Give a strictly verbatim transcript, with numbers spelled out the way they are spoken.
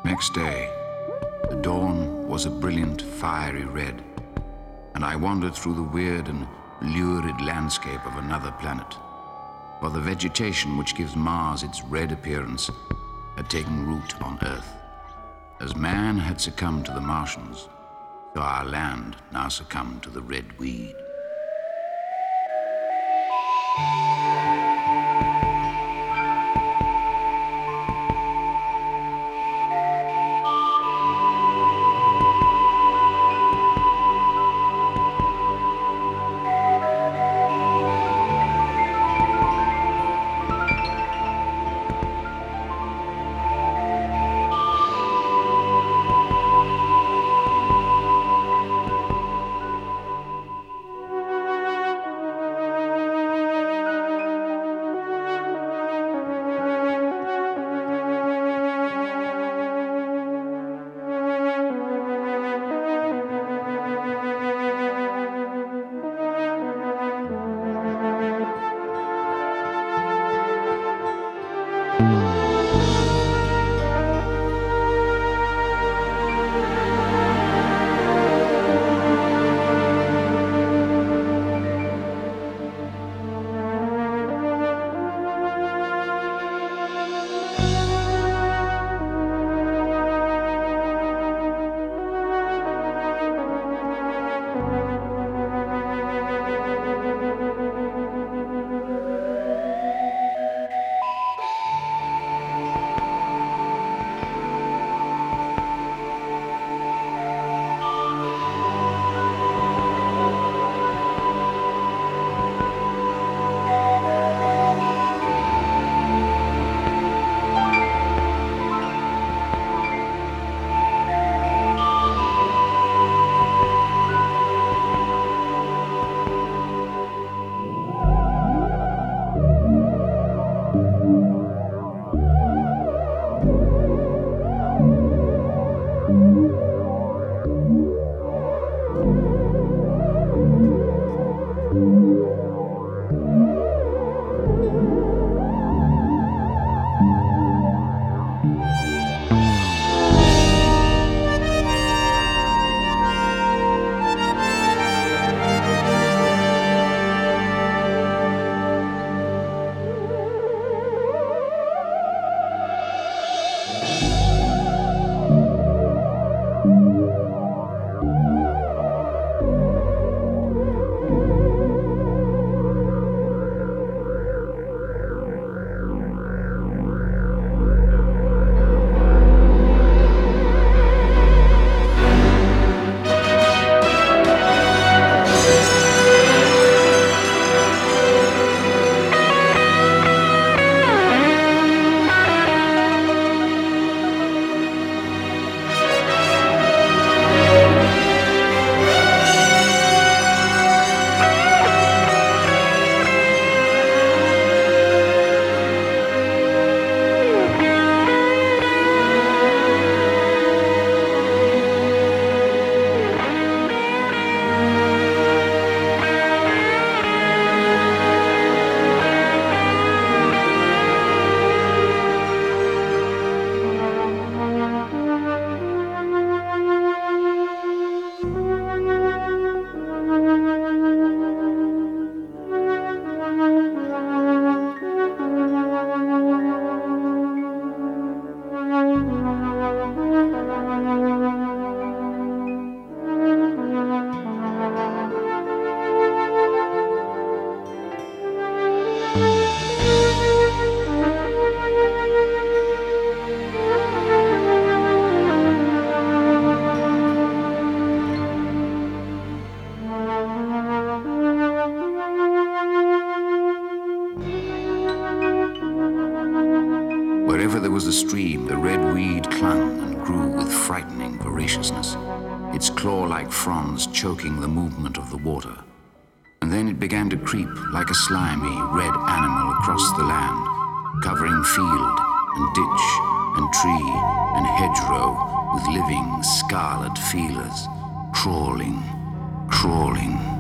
Next day, the dawn was a brilliant, fiery red, and I wandered through the weird and lurid landscape of another planet, while the vegetation which gives Mars its red appearance had taken root on Earth. As man had succumbed to the Martians, so our land now succumbed to the red weed. Wherever there was a stream, the red weed clung and grew with frightening voraciousness, its claw-like fronds choking the movement of the water. And then it began to creep like a slimy, red animal across the land, covering field and ditch and tree and hedgerow with living scarlet feelers, crawling, crawling.